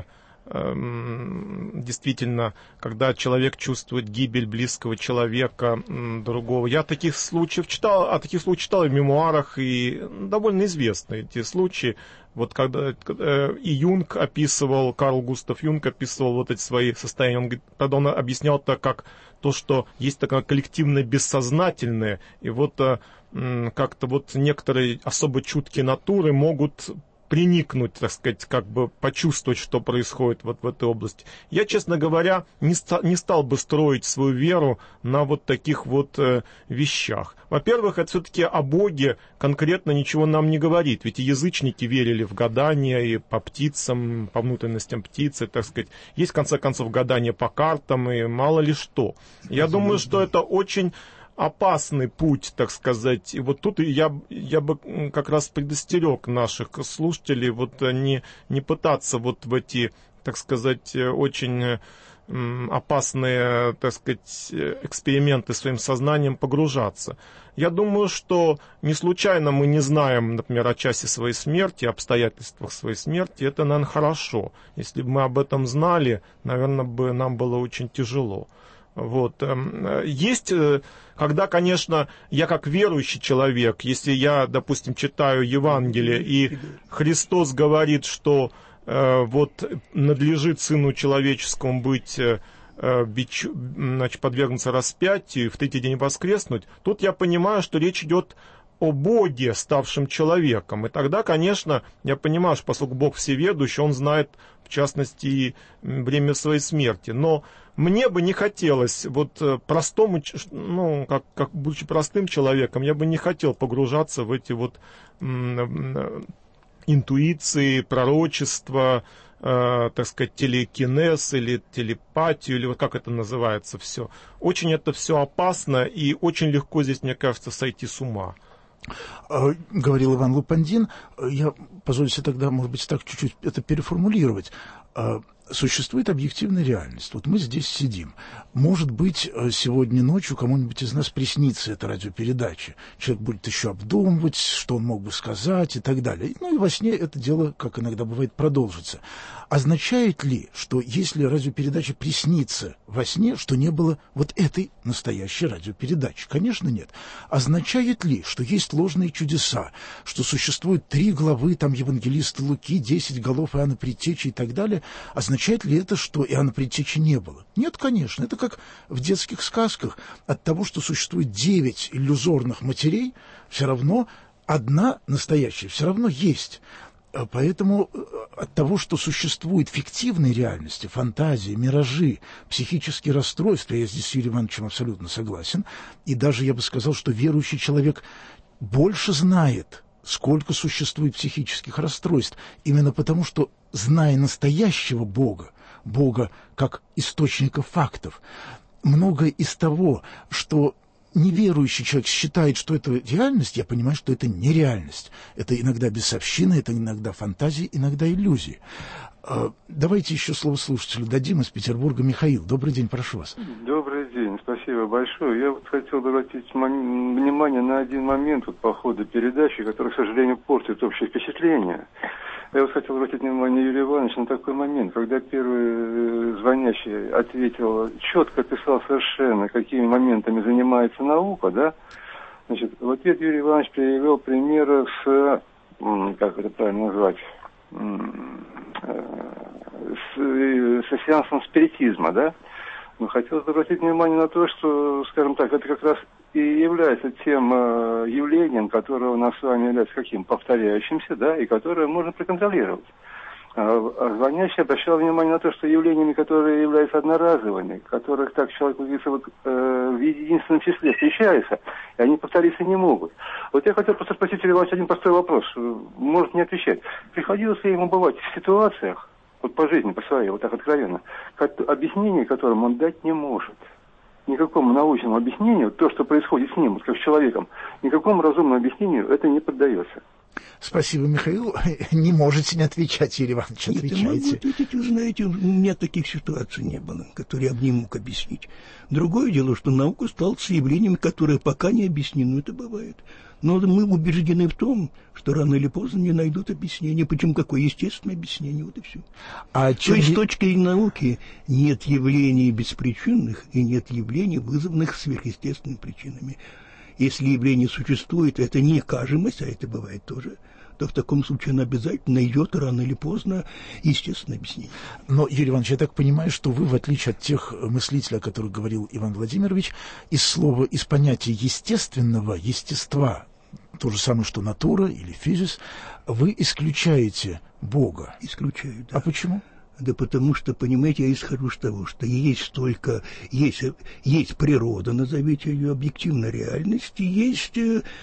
Speaker 2: действительно, когда человек чувствует гибель близкого человека, другого. Я таких случаев читал, читал в мемуарах, и довольно известны эти случаи. Вот когда и Юнг описывал, Карл Густав Юнг описывал вот эти свои состояния, он объяснял это как то, что есть такое коллективное бессознательное, и вот как-то вот некоторые особо чуткие натуры могут приникнуть, так сказать, как бы почувствовать, что происходит вот в этой области. Я, честно говоря, не стал бы строить свою веру на вот таких вот вещах. Во-первых, это все-таки о Боге конкретно ничего нам не говорит, ведь и язычники верили в гадания и по птицам, по внутренностям птицы, так сказать. Есть, в конце концов, гадания по картам и мало ли что. Я думаю, что это очень опасный путь, так сказать. И вот тут я бы как раз предостерег наших слушателей вот не пытаться вот в эти, так сказать, очень опасные, так сказать, эксперименты своим сознанием погружаться. Я думаю, что не случайно мы не знаем, например, о часе своей смерти, обстоятельствах своей смерти. Это, наверное, хорошо. Если бы мы об этом знали, наверное, бы нам было очень тяжело. Вот. Есть, когда, конечно, я как верующий человек, если я, допустим, читаю Евангелие, и Христос говорит, что вот надлежит Сыну Человеческому быть, значит, подвергнуться распятию и в третий день воскреснуть, тут я понимаю, что речь идет о Боге, ставшем человеком. И тогда, конечно, я понимаю, что поскольку Бог всеведущий, Он знает, в частности, и время своей смерти. Но мне бы не хотелось, вот простому, ну, как будучи простым человеком, я бы не хотел погружаться в эти вот интуиции, пророчества, так сказать, телекинез или телепатию, или вот как это называется все. Очень это все опасно, и очень легко здесь, мне кажется, сойти с ума.
Speaker 1: Говорил Иван Лупандин, я позволю себе тогда, может быть, так чуть-чуть это переформулировать. Существует объективная реальность. Вот мы здесь сидим. Может быть, сегодня ночью кому-нибудь из нас приснится эта радиопередача. Человек будет еще обдумывать, что он мог бы сказать и так далее. Ну и во сне это дело, как иногда бывает, продолжится. Означает ли, что если радиопередача приснится во сне, что не было вот этой настоящей радиопередачи? Конечно, нет. Означает ли, что есть ложные чудеса, что существует 3 главы там евангелиста Луки, 10 голов Иоанна Предтечи и так далее? Означает ли это, что Иоанна Предтечи не было? Нет, конечно. Это как в детских сказках. От того, что существует 9 иллюзорных матерей, все равно одна настоящая, все равно есть. Поэтому от того, что существуют фиктивные реальности, фантазии, миражи, психические расстройства, я здесь с Юрием Ивановичем абсолютно согласен, и даже я бы сказал, что верующий человек больше знает, сколько существует психических расстройств, именно потому, что, зная настоящего Бога, Бога как источника фактов, многое из того, что неверующий человек считает, что это реальность, я понимаю, что это нереальность. Это иногда бесовщина, это иногда фантазии, иногда иллюзии. Давайте еще слово слушателю дадим из Петербурга. Михаил, добрый день, прошу вас.
Speaker 11: Добрый день, спасибо большое. Я вот хотел обратить внимание на один момент вот, по ходу передачи, который, к сожалению, портит общее впечатление. Я вот хотел обратить внимание Юрия Ивановича на такой момент, когда первый звонящий ответил, четко описал совершенно, какими моментами занимается наука, да? Значит, в ответ Юрий Иванович привел примеры с, как это правильно назвать, со сеансом спиритизма, да? Но хотелось обратить внимание на то, что, скажем так, это как раз и является тем явлением, которое у нас с вами является каким? Повторяющимся, да, и которое можно проконтролировать. Звонящий обращал внимание на то, что явлениями, которые являются одноразовыми, которых так человек, вот, в единственном числе встречаются, и они повториться не могут. Вот я хотел просто спросить Юрия Ивановича один простой вопрос, может не отвечать. Приходилось ли ему бывать в ситуациях, вот по жизни, по своей, вот так откровенно, объяснение которым он дать не может? Никакому научному объяснению, то, что происходит с ним, вот как с человеком, никакому разумному объяснению это не поддается.
Speaker 1: Спасибо, Михаил. Не можете не отвечать, Юрий Иванович, отвечайте.
Speaker 3: Я могу ответить, вы знаете, у меня таких ситуаций не было, которые я бы не мог объяснить. Другое дело, что наука сталкивается с явлениями, которые пока не объяснены, это бывает. Но мы убеждены в том, что рано или поздно не найдут объяснения. Причем какое естественное объяснение, вот и все. То есть с точки зрения науки нет явлений беспричинных и нет явлений, вызванных сверхъестественными причинами. Если явление существует, это не кажемость, а это бывает тоже, то в таком случае она обязательно найдет рано или поздно естественное объяснение.
Speaker 1: Но, Юрий Иванович, я так понимаю, что вы, в отличие от тех мыслителей, о которых говорил Иван Владимирович, из понятия естественного, естества, то же самое, что натура или физис, вы исключаете Бога.
Speaker 3: Исключаю, да.
Speaker 1: А почему?
Speaker 3: Да потому что, понимаете, я исхожу из того, что есть природа, назовите ее объективной реальностью, есть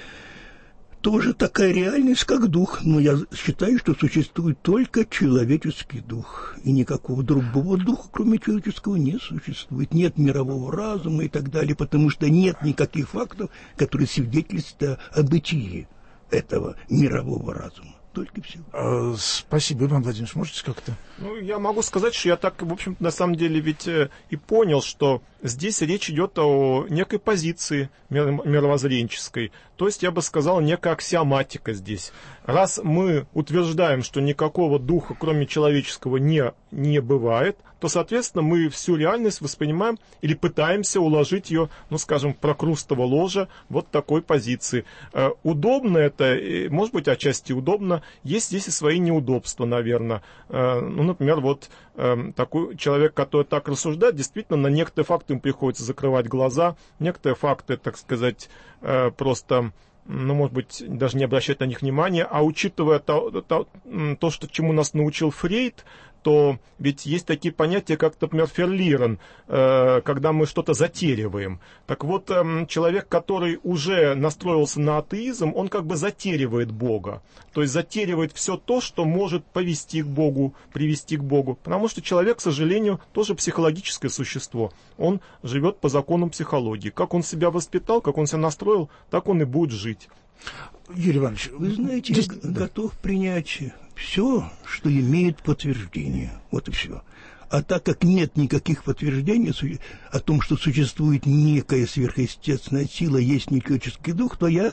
Speaker 3: тоже такая реальность, как дух. Но я считаю, что существует только человеческий дух. И никакого другого духа, кроме человеческого, не существует. Нет мирового разума и так далее, потому что нет никаких фактов, которые свидетельствуют о бытии этого мирового разума. Только все.
Speaker 1: Спасибо, Иван Владимирович, можете как-то?
Speaker 2: Ну, я могу сказать, что я так, в общем-то, на самом деле ведь и понял, что здесь речь идет о некой позиции мировоззренческой. То есть, я бы сказал, некая аксиоматика здесь. Раз мы утверждаем, что никакого духа, кроме человеческого, не бывает, то, соответственно, мы всю реальность воспринимаем или пытаемся уложить ее, ну, скажем, в прокрустово ложе вот такой позиции. Удобно это, может быть, отчасти удобно. Есть здесь и свои неудобства, наверное. Ну, например, вот такой человек, который так рассуждает, действительно, на некоторые факты ему приходится закрывать глаза, некоторые факты, так сказать, просто, ну, может быть, даже не обращать на них внимания, а учитывая то, что, чему нас научил Фрейд, то ведь есть такие понятия, как, например, ферлирен, когда мы что-то затериваем. Так вот, человек, который уже настроился на атеизм, он как бы затеривает Бога. То есть затеривает все то, что может повести к Богу, привести к Богу. Потому что человек, к сожалению, тоже психологическое существо. Он живет по законам психологии. Как он себя воспитал, как он себя настроил, так он и будет жить.
Speaker 3: Юрий Иванович, вы знаете, я готов принять все, что имеет подтверждение. Вот и все. А так как нет никаких подтверждений о том, что существует некая сверхъестественная сила, есть нечеловеческий дух, то я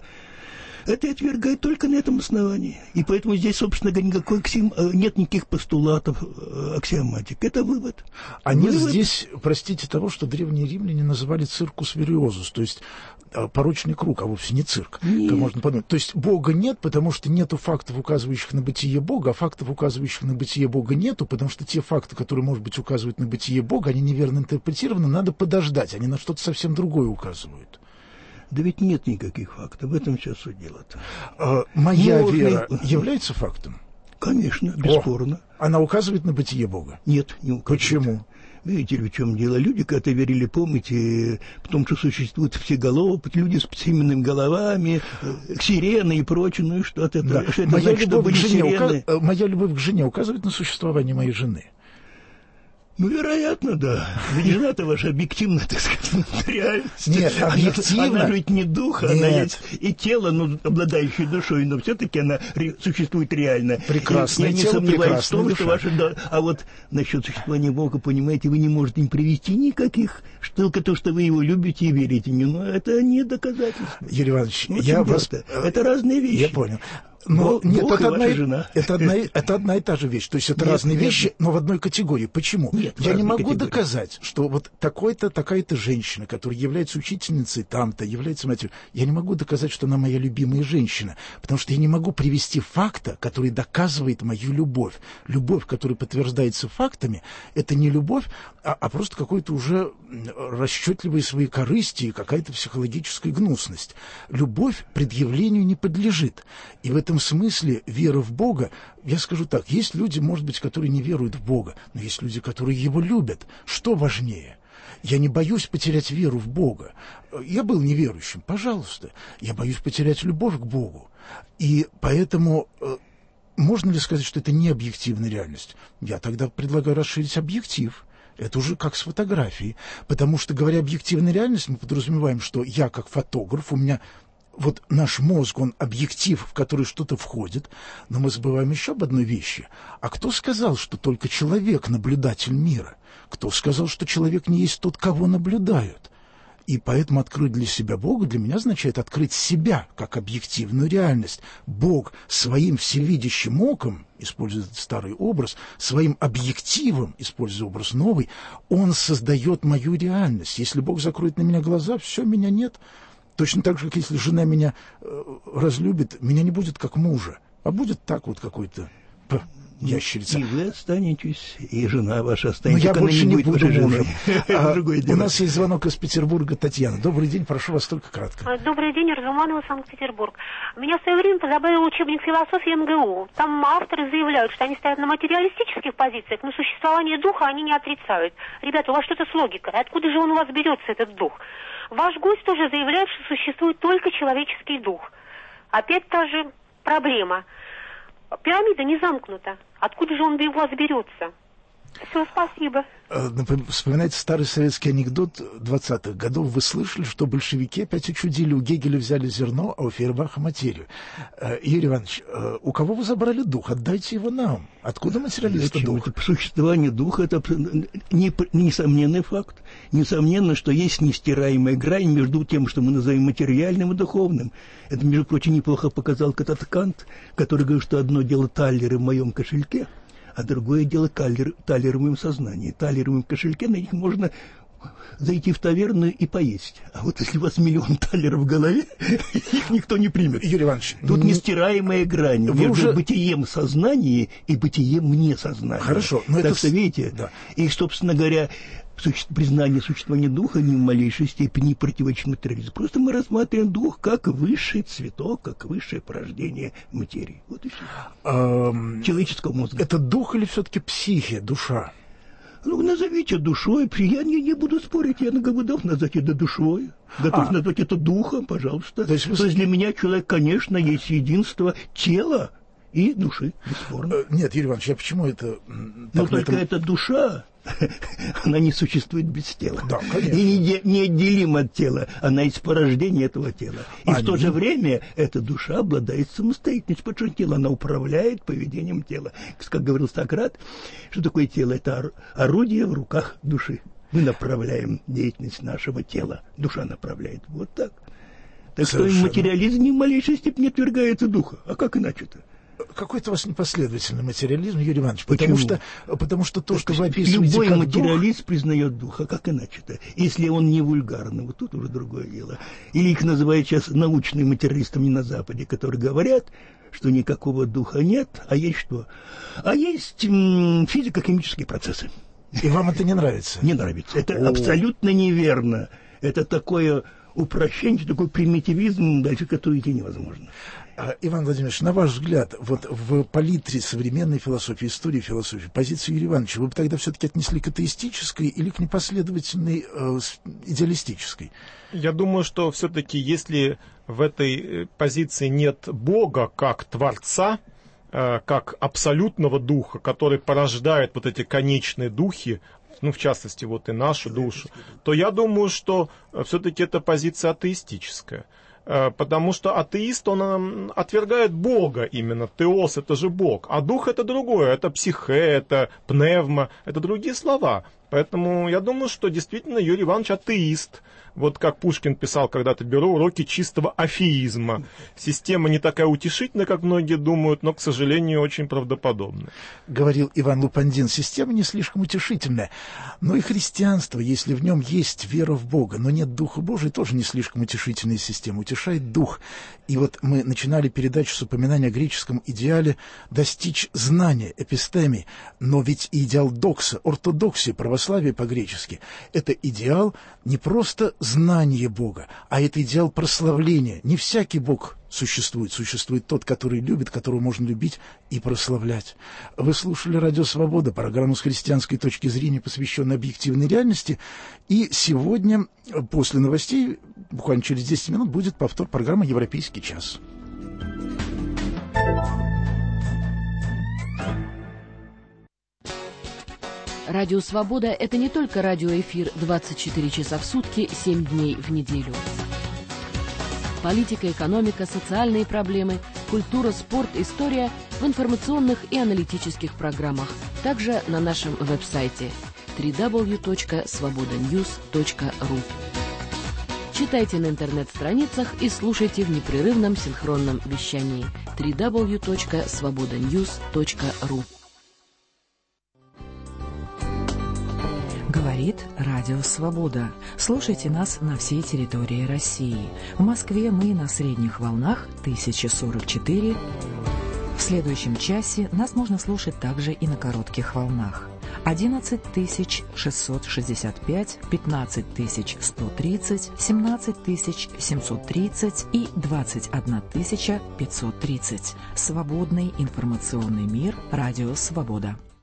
Speaker 3: это отвергаю только на этом основании. И поэтому здесь, собственно говоря, нет никаких постулатов аксиоматик. Это вывод.
Speaker 1: Нет здесь, простите, того, что древние римляне называли циркус вериозус, то есть порочный круг, а вовсе не цирк. Как можно подумать. То есть Бога нет, потому что нету фактов, указывающих на бытие Бога, а фактов, указывающих на бытие Бога, нету, потому что те факты, которые, может быть, указывают на бытие Бога, они неверно интерпретированы, надо подождать, они на что-то совсем другое указывают.
Speaker 3: Да ведь нет никаких фактов, в этом все суть дело-то.
Speaker 1: Моя вера является фактом?
Speaker 3: Конечно, бесспорно.
Speaker 1: Она указывает на бытие Бога?
Speaker 3: Нет, не указывает.
Speaker 1: Почему?
Speaker 3: Видите ли, в чем дело? Люди, когда верили, помните, в том, что существуют всеголовые, люди с семенными головами, сирены и прочее, ну и что-то.
Speaker 1: Да. Моя любовь к жене указывает на существование моей жены?
Speaker 3: Ну, вероятно, да. Ведь жена-то ваша объективно, так сказать, реальность.
Speaker 1: Нет, объективно.
Speaker 3: Она ведь не дух, она есть и тело, ну, обладающее душой, но все-таки она существует реально.
Speaker 1: Прекрасное
Speaker 3: тело, я не сомневаюсь в том, что ваша... А вот насчет существования Бога, понимаете, вы не можете им привести никаких, только то, что вы его любите и верите. Но это не доказательство.
Speaker 1: Юрий Иванович,
Speaker 3: это разные вещи.
Speaker 1: Я понял. Но нет, это одна и та же вещь. То есть это разные вещи, но в одной категории. Почему? Я не могу доказать, что вот такая-то женщина, которая является учительницей там-то, является матерью, я не могу доказать, что она моя любимая женщина, потому что я не могу привести факта, который доказывает мою любовь. Любовь, которая подтверждается фактами, это не любовь, а просто какой-то уже расчетливые свои корысти и какая-то психологическая гнусность. Любовь предъявлению не подлежит. И в этом смысле вера в Бога, я скажу так, есть люди, может быть, которые не веруют в Бога, но есть люди, которые его любят. Что важнее? Я не боюсь потерять веру в Бога. Я был неверующим, пожалуйста. Я боюсь потерять любовь к Богу. И поэтому... Можно ли сказать, что это не объективная реальность? Я тогда предлагаю расширить объектив. Это уже как с фотографией. Потому что, говоря объективная реальность, мы подразумеваем, что я как фотограф, у меня вот наш мозг, он объектив, в который что-то входит, но мы забываем еще об одной вещи. А кто сказал, что только человек наблюдатель мира? Кто сказал, что человек не есть тот, кого наблюдают? И поэтому открыть для себя Бога для меня означает открыть себя как объективную реальность. Бог своим всевидящим оком, используя этот старый образ, своим объективом, используя образ новый, Он создает мою реальность. Если Бог закроет на меня глаза, все, меня нет. Точно так же, как если жена меня разлюбит, меня не будет как мужа, а будет так вот какой-то ящерица.
Speaker 3: И вы останетесь, и жена ваша останется.
Speaker 1: Но я больше не буду мужем. У нас есть звонок из Петербурга. Татьяна. Добрый день, прошу вас только кратко.
Speaker 12: Добрый день, Разуманова, Санкт-Петербург. Меня в свое время позабавил учебник философии МГУ. Там авторы заявляют, что они стоят на материалистических позициях, но существование духа они не отрицают. Ребята, у вас что-то с логикой. Откуда же он у вас берется, этот дух? Ваш гость тоже заявляет, что существует только человеческий дух. Опять та же проблема. Пирамида не замкнута. Откуда же он у вас берется? Все, спасибо.
Speaker 1: Вспоминается старый советский анекдот 20-х годов. Вы слышали, что большевики опять учудили? У Гегеля взяли зерно, а у Фейербаха материю. Юрий Иванович, у кого вы забрали дух? Отдайте его нам. Откуда материалиста дух?
Speaker 3: Существование духа – это несомненный факт. Несомненно, что есть нестираемая грань между тем, что мы называем материальным и духовным. Это, между прочим, неплохо показал когда-то Кант, который говорит, что одно дело талеры в моем кошельке, а другое дело талеры в моем сознании. Талеры в моем кошельке, на них можно зайти в таверну и поесть. А вот если у вас миллион талеров в голове, их никто не примет.
Speaker 1: Юрий Иванович,
Speaker 3: тут нестираемая грань между бытием сознания и бытием вне сознания.
Speaker 1: Хорошо, но
Speaker 3: так
Speaker 1: это...
Speaker 3: что, видите,
Speaker 1: да.
Speaker 3: И, собственно говоря, признание существования духа ни в малейшей степени не противоречит материализму. Просто мы рассматриваем дух как высший цветок, как высшее порождение материи. Вот и все. Человеческого мозга.
Speaker 1: Это дух или все-таки психия, душа?
Speaker 3: Ну, назовите душой. Я не буду спорить, я готов назвать это душой. Готов назвать это духом, пожалуйста. То есть для меня человек, конечно, есть единство тела и души, бесспорно.
Speaker 1: Нет, Юрий Иванович, я почему это...
Speaker 3: Но только эта душа, она не существует без тела.
Speaker 1: Да, конечно.
Speaker 3: И неотделима от тела. Она есть порождение этого тела. И в то же время эта душа обладает самостоятельностью, потому что тело, она управляет поведением тела. Как говорил Сократ, что такое тело? Это орудие в руках души. Мы направляем деятельность нашего тела. Душа направляет. Вот так. Так что материализм ни в малейшей степени не отвергается духа. А как иначе-то?
Speaker 1: Какой-то у вас непоследовательный материализм, Юрий Иванович, потому что то, что вы описываете
Speaker 3: любой
Speaker 1: как
Speaker 3: материалист
Speaker 1: дух...
Speaker 3: признает дух, а как иначе-то? Если он не вульгарный, вот тут уже другое дело. Или их называют сейчас научными материалистами на Западе, которые говорят, что никакого духа нет, а есть что? А есть физико-химические процессы.
Speaker 1: И вам это не нравится?
Speaker 3: Не нравится. Это абсолютно неверно. Это такое упрощение, такой примитивизм, дальше который идти невозможно.
Speaker 1: Иван Владимирович, на ваш взгляд, вот в палитре современной философии, истории философии, позицию Юрия Ивановича вы бы тогда все-таки отнесли к атеистической или к непоследовательной идеалистической?
Speaker 2: Я думаю, что все-таки если в этой позиции нет Бога как Творца, как абсолютного духа, который порождает вот эти конечные духи, ну, в частности, вот и нашу душу, то я думаю, что все-таки это позиция атеистическая. Потому что атеист, он отвергает Бога именно. Теос — это же Бог. А дух — это другое. Это психе, это пневма, это другие слова. Поэтому я думаю, что действительно Юрий Иванович атеист. Вот как Пушкин писал когда-то: беру уроки чистого афеизма. Система не такая утешительная, как многие думают, но, к сожалению, очень правдоподобная.
Speaker 1: Говорил Иван Лупандин, система не слишком утешительная. Но и христианство, если в нем есть вера в Бога, но нет Духа Божия, тоже не слишком утешительная система. Утешает Дух. И вот мы начинали передачу с упоминания о греческом идеале достичь знания, эпистемии. Но ведь идеал докса, ортодоксия, православие по-гречески, это идеал не просто знание Бога, а это идеал прославления. Не всякий Бог существует. Существует тот, который любит, которого можно любить и прославлять. Вы слушали «Радио Свобода», программу с христианской точки зрения, посвященную объективной реальности. И сегодня, после новостей, буквально через 10 минут, будет повтор программы «Европейский час».
Speaker 13: Радио «Свобода» — это не только радиоэфир 24 часа в сутки, 7 дней в неделю. Политика, экономика, социальные проблемы, культура, спорт, история в информационных и аналитических программах. Также на нашем веб-сайте www.svobodanews.ru. Читайте на интернет-страницах и слушайте в непрерывном синхронном вещании www.svobodanews.ru.
Speaker 14: Говорит Радио Свобода. Слушайте нас на всей территории России. В Москве мы на средних волнах 1044. В следующем часе нас можно слушать также и на коротких волнах. 11665, 15130, 17730 и 21530. Свободный информационный мир. Радио Свобода.